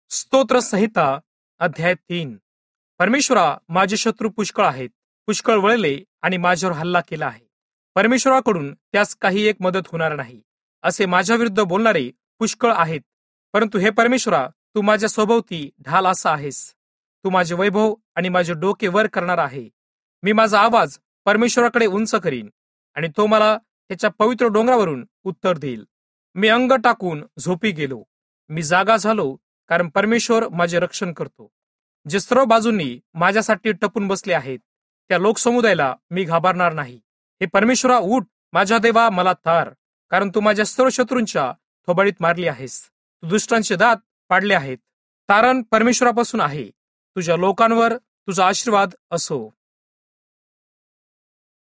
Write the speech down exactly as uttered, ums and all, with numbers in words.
स्तोत्र संहिता अध्याय तीन. परमेश्वरा, माझे शत्रू पुष्कळ आहेत, पुष्कळ वळले आणि माझ्यावर हल्ला केला आहे. परमेश्वराकडून त्यास काही एक मदत होणार नाही. असे माझ्या विरुद्ध बोलणारे पुष्कळ आहेत. परंतु हे परमेश्वरा, तू माझ्या स्वभोवती ढाल असा आहेस. तू माझे वैभव आणि माझे डोके वर करणार आहे. मी माझा आवाज परमेश्वराकडे उंच करीन आणि तो मला त्याच्या पवित्र डोंगरावरून उत्तर देईल. मी अंग टाकून झोपी गेलो, मी जागा झालो, कारण परमेश्वर माझे रक्षण करतो. जे सर्व बाजूंनी माझ्यासाठी टपून बसले आहेत, त्या लोकसमुदायाला मी घाबरणार नाही. हे परमेश्वरा, उठ, माझ्या देवा, मला तार, कारण तू माझ्या सर्व शत्रूंच्या थोबाडीत मारली आहेस. तू दुष्टांचे दात पाडले आहेत. तारण परमेश्वरापासून आहे. तुझ्या लोकांवर तुझा आशीर्वाद असो.